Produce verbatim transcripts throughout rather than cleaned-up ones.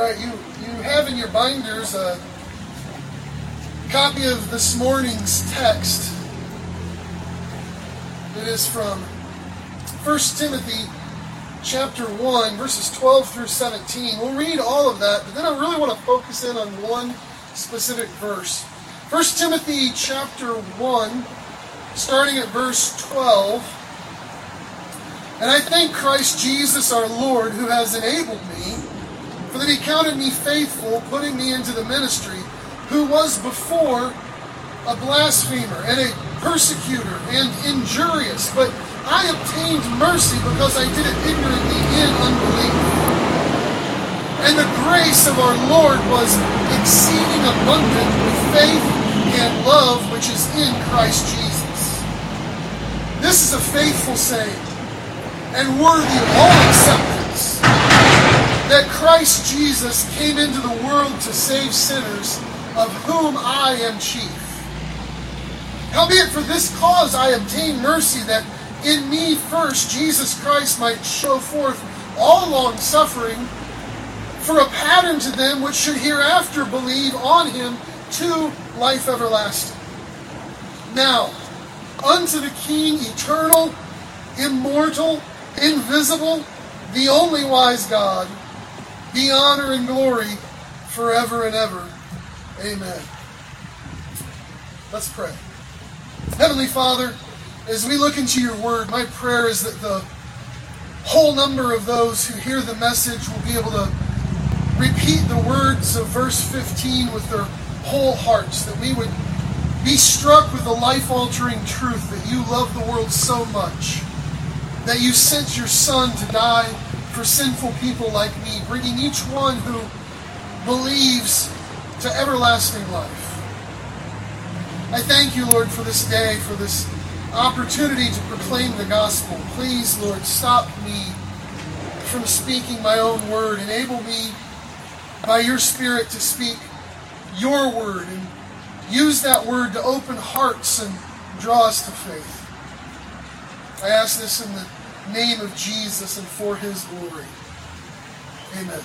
right, you, you have in your binders a copy of this morning's text. It is from First Timothy chapter one, verses twelve through seventeen. We'll read all of that, but then I really want to focus in on one specific verse. First Timothy chapter one, starting at verse twelve. And I thank Christ Jesus our Lord, who has enabled me, for that he counted me faithful, putting me into the ministry, who was before a blasphemer and a persecutor and injurious, but I obtained mercy because I did it ignorantly in unbelief. And the grace of our Lord was exceeding abundant with faith and love which is in Christ Jesus. This is a faithful saying, and worthy of all acceptance, that Christ Jesus came into the world to save sinners, of whom I am chief. Howbeit for this cause I obtained mercy, that in me first Jesus Christ might show forth all long suffering, for a pattern to them which should hereafter believe on him to life everlasting. Now, unto the King, eternal, immortal, invisible, the only wise God, be honor and glory forever and ever. Amen. Let's pray. Heavenly Father, as we look into your word, my prayer is that the whole number of those who hear the message will be able to repeat the words of verse fifteen with their whole hearts, that we would be struck with the life-altering truth that you love the world so much, that you sent your Son to die for sinful people like me, bringing each one who believes to everlasting life. I thank you, Lord, for this day, for this opportunity to proclaim the gospel. Please, Lord, stop me from speaking my own word. Enable me by your Spirit to speak your word, and use that word to open hearts and draw us to faith. I ask this in the name of Jesus and for his glory. Amen.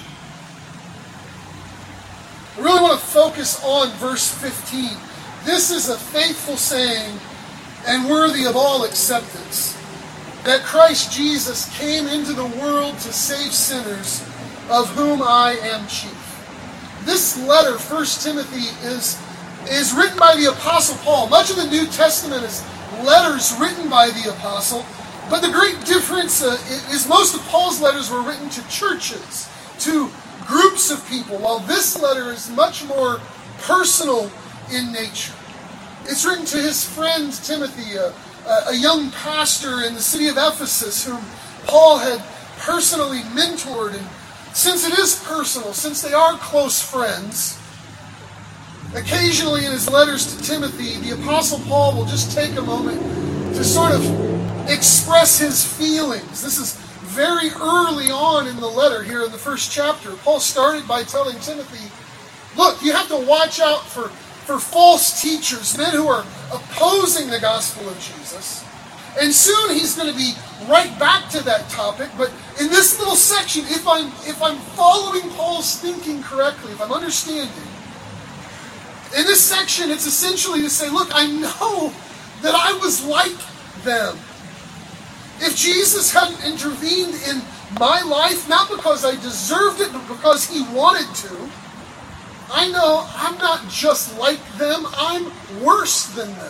I really want to focus on verse fifteen. This is a faithful saying and worthy of all acceptance, that Christ Jesus came into the world to save sinners, of whom I am chief. This letter, First Timothy, is, is written by the Apostle Paul. Much of the New Testament is letters written by the Apostle, but the great difference uh, is most of Paul's letters were written to churches, to groups of people, while this letter is much more personal in nature. It's written to his friend Timothy, a, a young pastor in the city of Ephesus, whom Paul had personally mentored. And since it is personal, since they are close friends, occasionally in his letters to Timothy, the Apostle Paul will just take a moment to sort of express his feelings. This is very early on in the letter here in the first chapter. Paul started by telling Timothy, look, you have to watch out for, for false teachers, men who are opposing the gospel of Jesus. And soon he's going to be right back to that topic. But in this little section, if I'm, if I'm following Paul's thinking correctly, if I'm understanding, in this section it's essentially to say, look, I know that I was like them. If Jesus hadn't intervened in my life, not because I deserved it, but because he wanted to, I know I'm not just like them, I'm worse than them.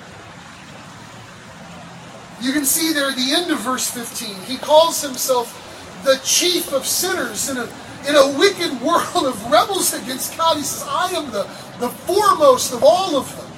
You can see there at the end of verse fifteen, he calls himself the chief of sinners in a, in a wicked world of rebels against God. He says, I am the, the foremost of all of them.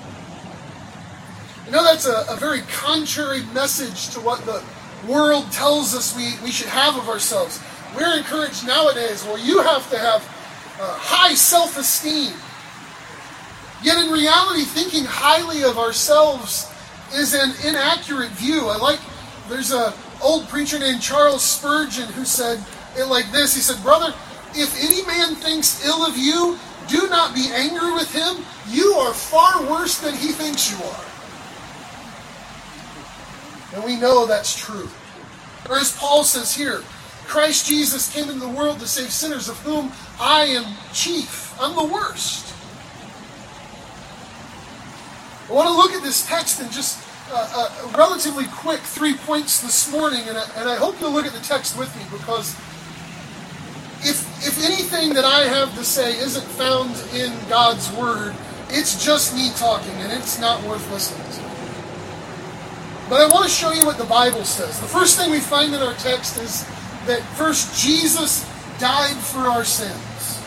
You know, that's a, a very contrary message to what the world tells us we, we should have of ourselves. We're encouraged nowadays, well, you have to have uh, high self-esteem. Yet in reality, thinking highly of ourselves is an inaccurate view. I like, there's an old preacher named Charles Spurgeon who said it like this. He said, brother, if any man thinks ill of you, do not be angry with him. You are far worse than he thinks you are. And we know that's true. Or as Paul says here, Christ Jesus came into the world to save sinners, of whom I am chief. I'm the worst. I want to look at this text in just uh, uh, relatively quick three points this morning, and I, and I hope you'll look at the text with me, because if if anything that I have to say isn't found in God's Word, it's just me talking, and it's not worth listening to. But I want to show you what the Bible says. The first thing we find in our text is that first, Jesus died for our sins.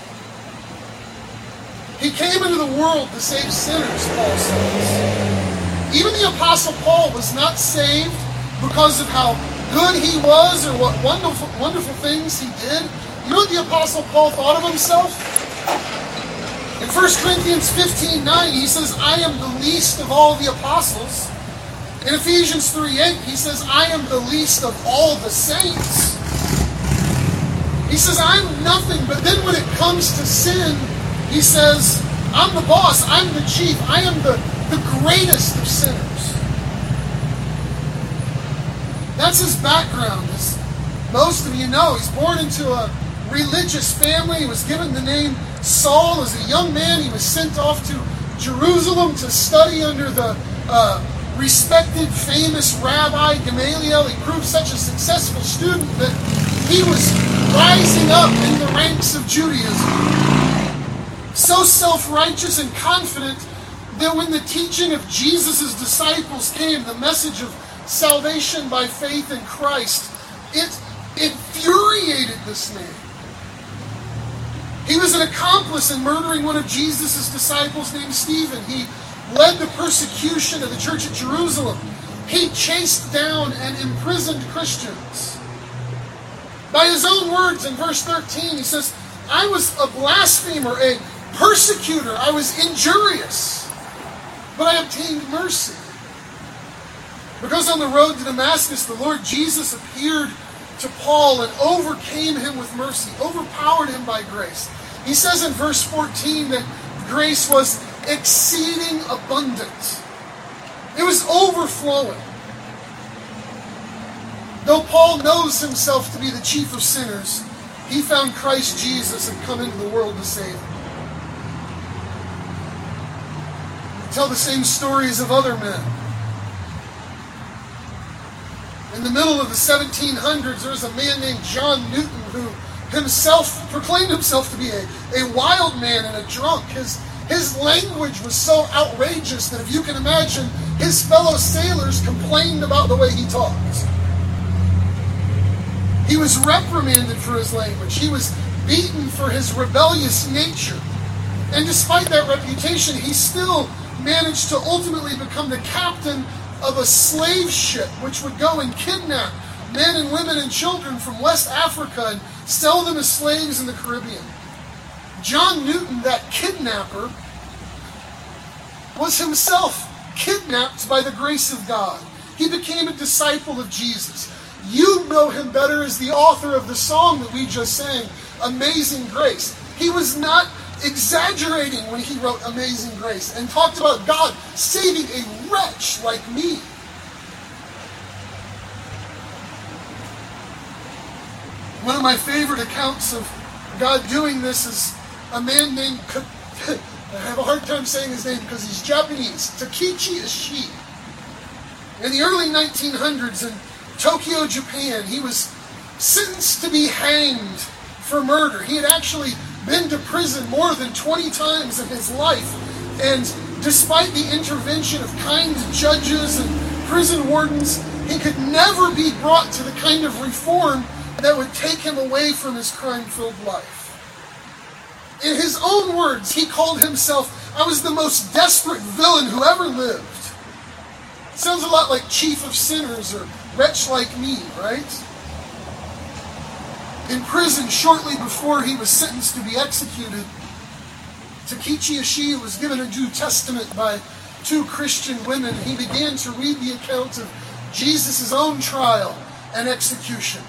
He came into the world to save sinners, Paul says. Even the Apostle Paul was not saved because of how good he was or what wonderful, wonderful things he did. You know what the Apostle Paul thought of himself? In First Corinthians fifteen nine, he says, I am the least of all the apostles. In Ephesians three eight, he says, I am the least of all the saints. He says, I'm nothing, but then when it comes to sin, he says, I'm the boss, I'm the chief, I am the, the greatest of sinners. That's his background. As most of you know, he's born into a religious family. He was given the name Saul. As a young man, he was sent off to Jerusalem to study under the uh, respected, famous Rabbi Gamaliel. He proved such a successful student that he was rising up in the ranks of Judaism. So self-righteous and confident that when the teaching of Jesus' disciples came, the message of salvation by faith in Christ, it infuriated this man. He was an accomplice in murdering one of Jesus' disciples named Stephen. He led the persecution of the church at Jerusalem. He chased down and imprisoned Christians. By his own words in verse thirteen, he says, I was a blasphemer, a persecutor, I was injurious, but I obtained mercy. Because on the road to Damascus, the Lord Jesus appeared to Paul and overcame him with mercy, overpowered him by grace. He says in verse fourteen that grace was exceeding abundant. It was overflowing. Though Paul knows himself to be the chief of sinners, he found Christ Jesus and come into the world to save him. We tell the same stories of other men. In the middle of the seventeen hundreds, there was a man named John Newton who himself proclaimed himself to be a, a wild man and a drunk. His, his language was so outrageous that if you can imagine, his fellow sailors complained about the way he talked. He was reprimanded for his language. He was beaten for his rebellious nature. And despite that reputation, he still managed to ultimately become the captain of a slave ship which would go and kidnap men and women and children from West Africa and sell them as slaves in the Caribbean. John Newton, that kidnapper, was himself kidnapped by the grace of God. He became a disciple of Jesus. You know him better as the author of the song that we just sang, Amazing Grace. He was not exaggerating when he wrote Amazing Grace and talked about God saving a wretch like me. One of my favorite accounts of God doing this is a man named, I have a hard time saying his name because he's Japanese, Takeshi Ishii. In the early nineteen hundreds in Tokyo, Japan, he was sentenced to be hanged for murder. He had actually been to prison more than twenty times in his life, and despite the intervention of kind judges and prison wardens, he could never be brought to the kind of reform that would take him away from his crime-filled life. In his own words, he called himself, I was the most desperate villain who ever lived. Sounds a lot like chief of sinners or wretch like me, right? In prison, shortly before he was sentenced to be executed, Takeshi Ishii was given a New Testament by two Christian women. He began to read the account of Jesus' own trial and execution.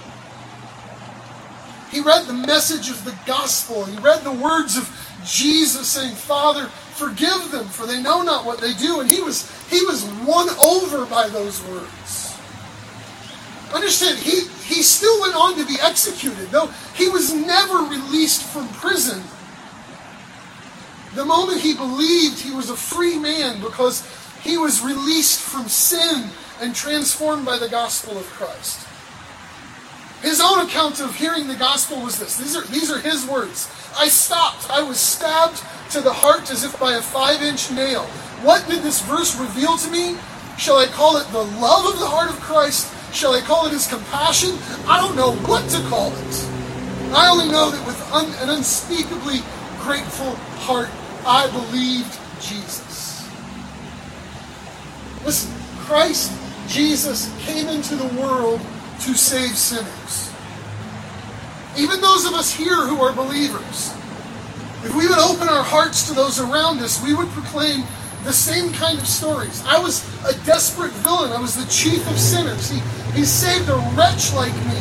He read the message of the gospel. He read the words of Jesus saying, Father, forgive them, for they know not what they do. And he was, he was won over by those words. Understand, he, he still went on to be executed, though he was never released from prison. The moment he believed, he was a free man because he was released from sin and transformed by the gospel of Christ. His own account of hearing the gospel was this. These are, these are his words. I stopped. I was stabbed to the heart as if by a five-inch nail. What did this verse reveal to me? Shall I call it the love of the heart of Christ? Shall I call it his compassion? I don't know what to call it. I only know that with un, an unspeakably grateful heart, I believed Jesus. Listen, Christ Jesus came into the world to save sinners. Even those of us here who are believers, if we would open our hearts to those around us, we would proclaim the same kind of stories. I was a desperate villain. I was the chief of sinners. He, he saved a wretch like me.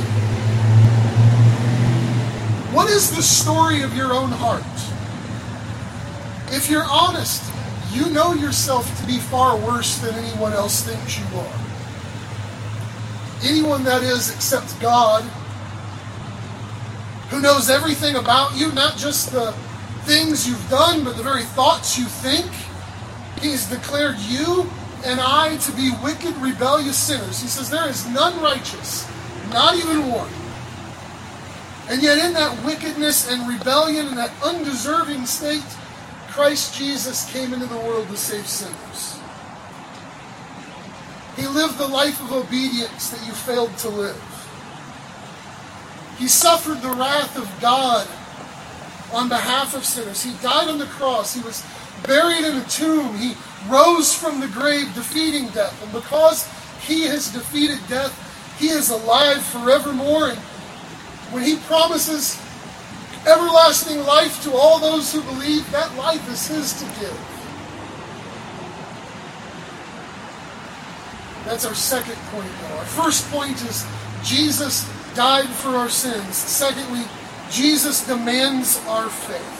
What is the story of your own heart? If you're honest, you know yourself to be far worse than anyone else thinks you are. Anyone, that is, except God, who knows everything about you, not just the things you've done, but the very thoughts you think. He's declared you and I to be wicked, rebellious sinners. He says there is none righteous, not even one. And yet in that wickedness and rebellion, in that undeserving state, Christ Jesus came into the world to save sinners. He lived the life of obedience that you failed to live. He suffered the wrath of God on behalf of sinners. He died on the cross. He was buried in a tomb. He rose from the grave, defeating death. And because he has defeated death, he is alive forevermore. And when he promises everlasting life to all those who believe, that life is his to give. That's our second point, though. Our first point is Jesus died for our sins. Secondly, Jesus demands our faith.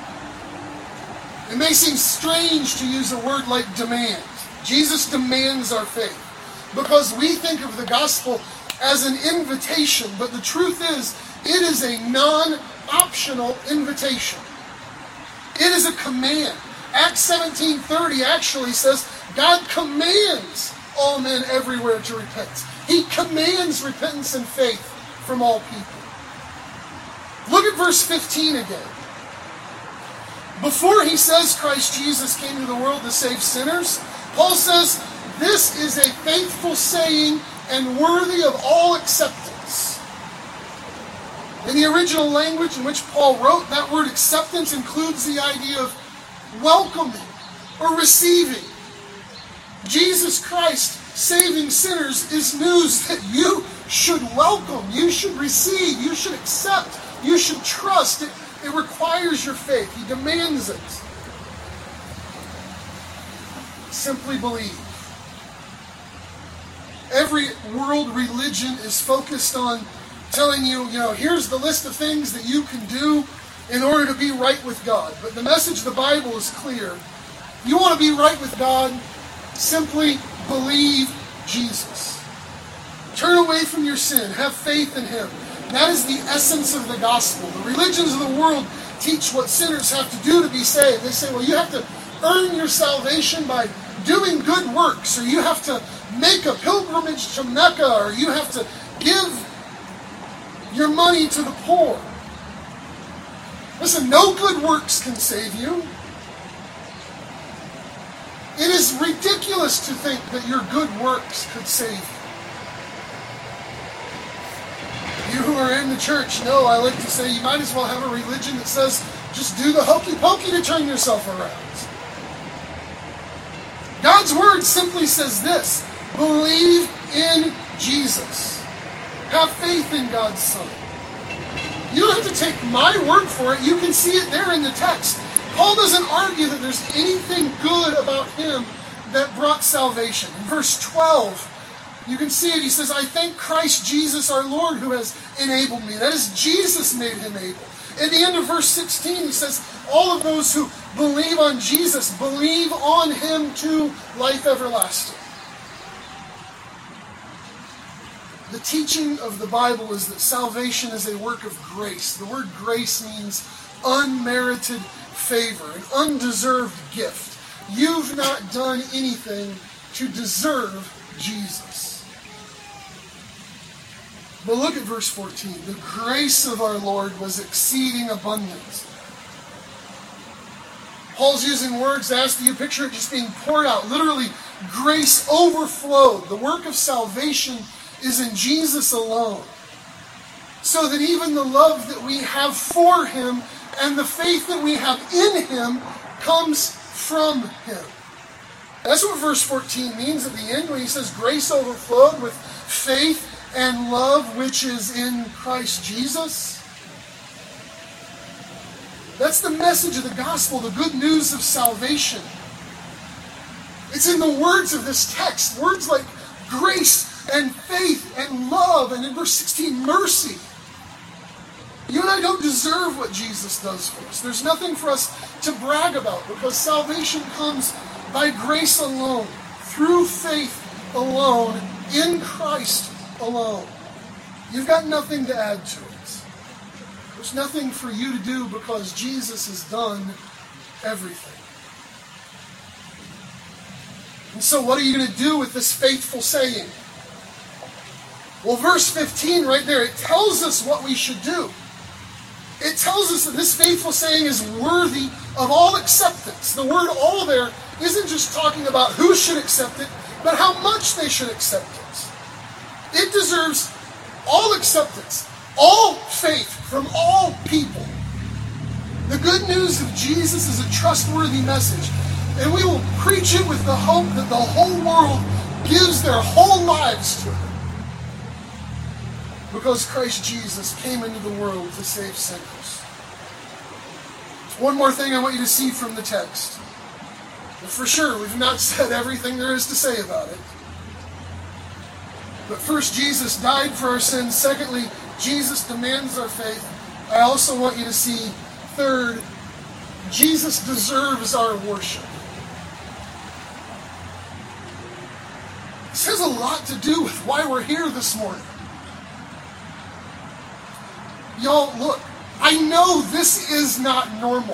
It may seem strange to use a word like demand. Jesus demands our faith because we think of the gospel as an invitation, but the truth is, it is a non-optional invitation. It is a command. Acts seventeen thirty actually says God commands all men everywhere to repent. He commands repentance and faith from all people. Look at verse fifteen again. Before he says Christ Jesus came to the world to save sinners, Paul says, this is a faithful saying and worthy of all acceptance. In the original language in which Paul wrote, that word acceptance includes the idea of welcoming or receiving. Jesus Christ saving sinners is news that you should welcome, you should receive, you should accept, you should trust. It, it requires your faith. He demands it. Simply believe. Every world religion is focused on telling you, you know, here's the list of things that you can do in order to be right with God. But the message of the Bible is clear. You want to be right with God? Simply believe Jesus. Turn away from your sin. Have faith in him. That is the essence of the gospel. The religions of the world teach what sinners have to do to be saved. They say, well, you have to earn your salvation by doing good works, or you have to make a pilgrimage to Mecca, or you have to give your money to the poor. Listen, no good works can save you. It is ridiculous to think that your good works could save you. You who are in the church know I like to say you might as well have a religion that says just do the hokey pokey to turn yourself around. God's word simply says this: believe in Jesus. Have faith in God's Son. You don't have to take my word for it. You can see it there in the text. Paul doesn't argue that there's anything good about him that brought salvation. In verse twelve, you can see it. He says, I thank Christ Jesus our Lord who has enabled me. That is, Jesus made him able. At the end of verse sixteen, he says, all of those who believe on Jesus, believe on him to life everlasting. The teaching of the Bible is that salvation is a work of grace. The word grace means unmerited favor, an undeserved gift. You've not done anything to deserve Jesus. But look at verse fourteen. The grace of our Lord was exceeding abundant. Paul's using words to ask you to picture it just being poured out. Literally, grace overflowed. The work of salvation is in Jesus alone. So that even the love that we have for him and the faith that we have in him comes from him. That's what verse fourteen means at the end when he says grace overflowed with faith and love which is in Christ Jesus. That's the message of the gospel, the good news of salvation. It's in the words of this text, words like grace and faith and love, and in verse sixteen, mercy. You and I don't deserve what Jesus does for us. There's nothing for us to brag about because salvation comes by grace alone, through faith alone, in Christ alone. You've got nothing to add to it. There's nothing for you to do because Jesus has done everything. And so what are you going to do with this faithful saying? Well, verse fifteen right there, it tells us what we should do. It tells us that this faithful saying is worthy of all acceptance. The word all there isn't just talking about who should accept it, but how much they should accept it. It deserves all acceptance, all faith from all people. The good news of Jesus is a trustworthy message, and we will preach it with the hope that the whole world gives their whole lives to it. Because Christ Jesus came into the world to save sinners. One more thing I want you to see from the text. For sure, we've not said everything there is to say about it. But first, Jesus died for our sins. Secondly, Jesus demands our faith. I also want you to see, third, Jesus deserves our worship. This has a lot to do with why we're here this morning. Y'all, look, I know this is not normal.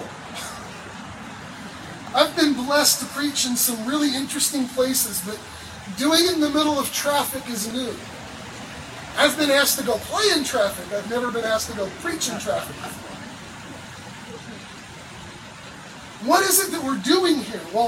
I've been blessed to preach in some really interesting places, but doing it in the middle of traffic is new. I've been asked to go play in traffic. I've never been asked to go preach in traffic before. What is it that we're doing here? Well,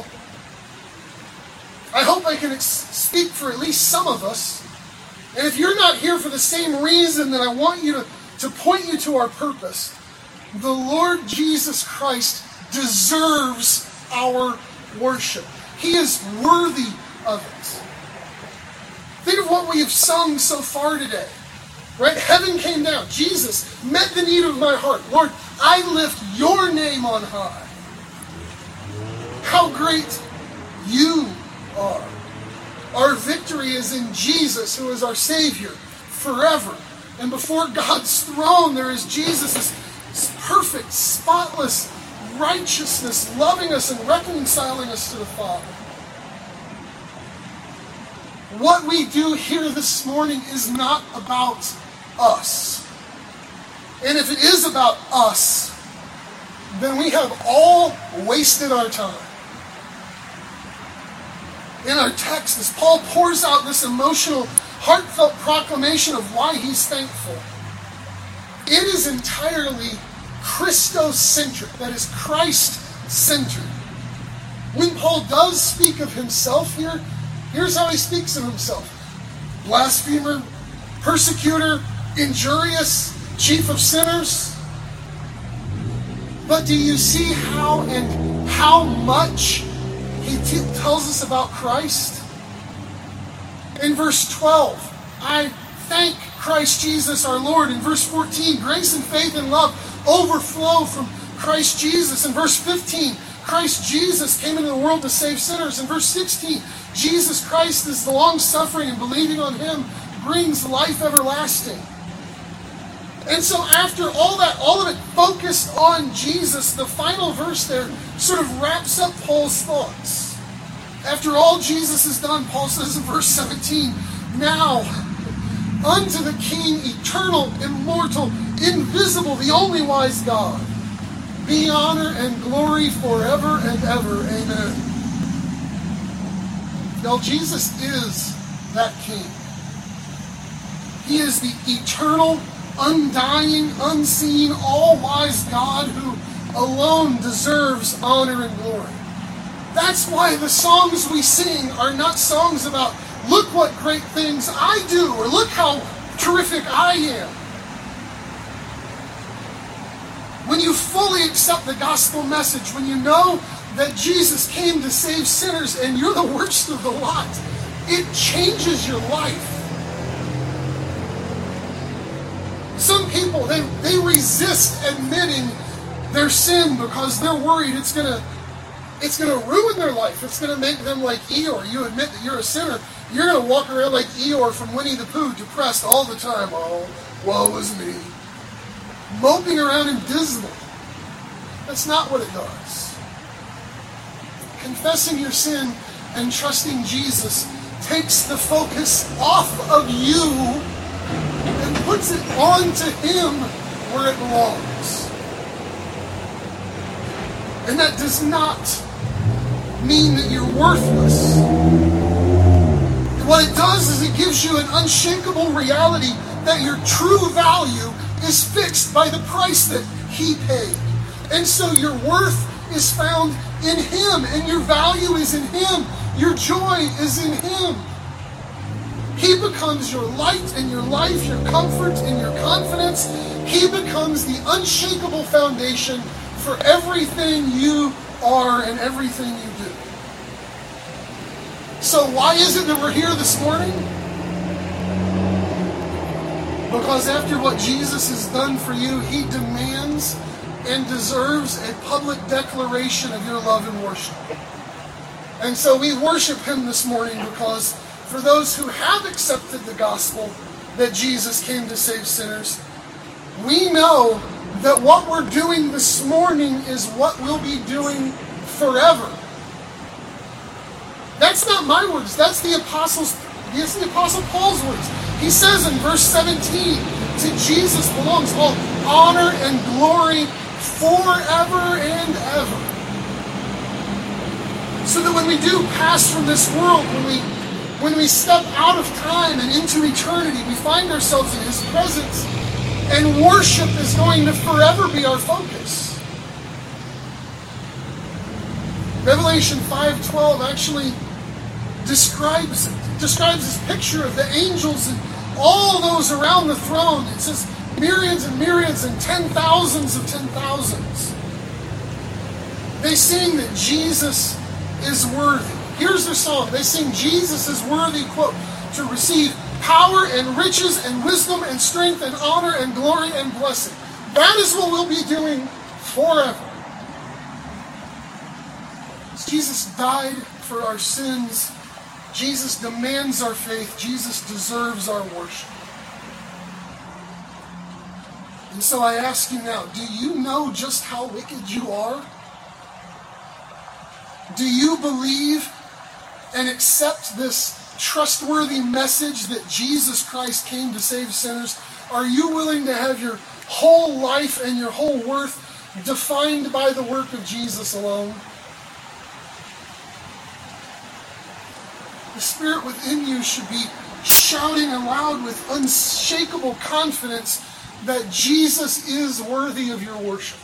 I hope I can ex- speak for at least some of us. And if you're not here for the same reason, then I want you to To point you to our purpose. The Lord Jesus Christ deserves our worship. He is worthy of it. Think of what we have sung so far today. Right? Heaven came down. Jesus met the need of my heart. Lord, I lift your name on high. How great you are. Our victory is in Jesus, who is our Savior forever. And before God's throne, there is Jesus' perfect, spotless righteousness, loving us and reconciling us to the Father. What we do here this morning is not about us. And if it is about us, then we have all wasted our time. In our text, as Paul pours out this emotional, heartfelt proclamation of why he's thankful, it is entirely Christocentric, that is Christ-centered. When Paul does speak of himself here, here's how he speaks of himself. Blasphemer, persecutor, injurious, chief of sinners. But do you see how and how much he t- tells us about Christ? In verse twelve, I thank Christ Jesus our Lord. In verse fourteen, grace and faith and love overflow from Christ Jesus. In verse fifteen, Christ Jesus came into the world to save sinners. In verse sixteen, Jesus Christ is the long-suffering, and believing on him brings life everlasting. And so after all that, all of it focused on Jesus, the final verse there sort of wraps up Paul's thoughts. After all Jesus has done, Paul says in verse seventeen, now unto the King, eternal, immortal, invisible, the only wise God, be honor and glory forever and ever. Amen. Now, Jesus is that King. He is the eternal, undying, unseen, all-wise God who alone deserves honor and glory. That's why the songs we sing are not songs about, look what great things I do, or look how terrific I am. When you fully accept the gospel message, when you know that Jesus came to save sinners and you're the worst of the lot, it changes your life. Some people, they, they resist admitting their sin because they're worried it's gonna it's gonna ruin their life. It's gonna make them like Eeyore. You admit that you're a sinner, you're gonna walk around like Eeyore from Winnie the Pooh, depressed all the time. Oh, woe is me. Moping around and dismal. That's not what it does. Confessing your sin and trusting Jesus takes the focus off of you and puts it onto Him where it belongs. And that does not mean that you're worthless. What it does is it gives you an unshakable reality that your true value is fixed by the price that He paid. And so your worth is found in Him, and your value is in Him. Your joy is in Him. He becomes your light and your life, your comfort and your confidence. He becomes the unshakable foundation for everything you are and everything you do. So why is it that we're here this morning? Because after what Jesus has done for you, He demands and deserves a public declaration of your love and worship. And so we worship Him this morning because for those who have accepted the gospel that Jesus came to save sinners, we know that what we're doing this morning is what we'll be doing forever. That's not my words. That's the apostles. That's the apostle Paul's words. He says in verse seventeen, to Jesus belongs all honor and glory forever and ever. So that when we do pass from this world, when we when we step out of time and into eternity, we find ourselves in His presence, and worship is going to forever be our focus. Revelation five twelve actually describes it, describes this picture of the angels and all those around the throne. It says myriads and myriads and ten thousands of ten thousands. They sing that Jesus is worthy. Here's their song. They sing, Jesus is worthy, quote, to receive power and riches and wisdom and strength and honor and glory and blessing. That is what we'll be doing forever. Jesus died for our sins. Jesus demands our faith. Jesus deserves our worship. And so I ask you now, do you know just how wicked you are? Do you believe and accept this trustworthy message that Jesus Christ came to save sinners? Are you willing to have your whole life and your whole worth defined by the work of Jesus alone? The Spirit within you should be shouting aloud with unshakable confidence that Jesus is worthy of your worship.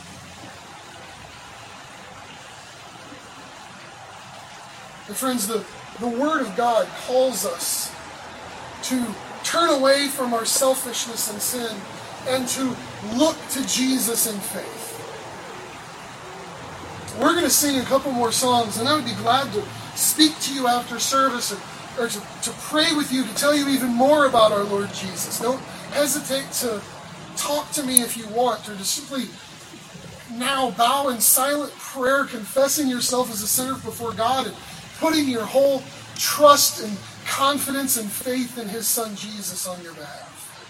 And friends, the, the Word of God calls us to turn away from our selfishness and sin and to look to Jesus in faith. We're going to sing a couple more songs, and I would be glad to speak to you after service or, or to, to pray with you, to tell you even more about our Lord Jesus. Don't hesitate to talk to me if you want, or to simply now bow in silent prayer, confessing yourself as a sinner before God and putting your whole trust and confidence and faith in His Son Jesus on your behalf.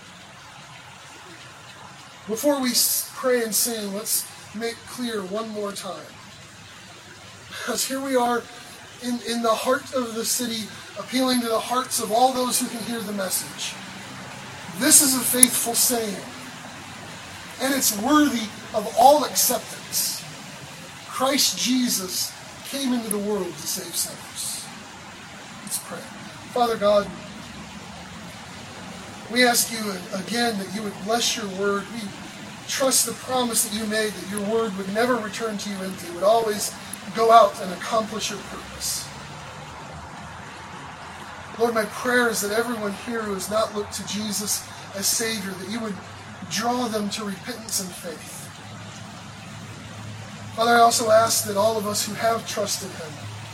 Before we pray and sing, let's make clear one more time. Because here we are in, in the heart of the city, appealing to the hearts of all those who can hear the message. This is a faithful saying, and it's worthy of all acceptance. Christ Jesus came into the world to save sinners. Let's pray. Father God, we ask you again that you would bless your word. We trust the promise that you made that your word would never return to you empty. It would always go out and accomplish your purpose. Lord, my prayer is that everyone here who has not looked to Jesus as Savior, that you would draw them to repentance and faith. Father, I also ask that all of us who have trusted him,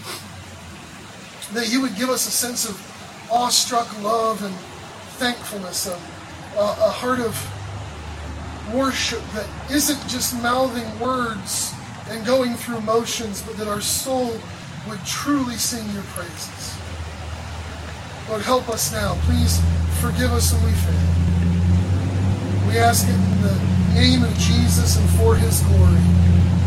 that you would give us a sense of awestruck love and thankfulness, a, a heart of worship that isn't just mouthing words and going through motions, but that our soul would truly sing your praises. Lord, help us now. Please forgive us when we fail. We ask it in the name of Jesus and for his glory.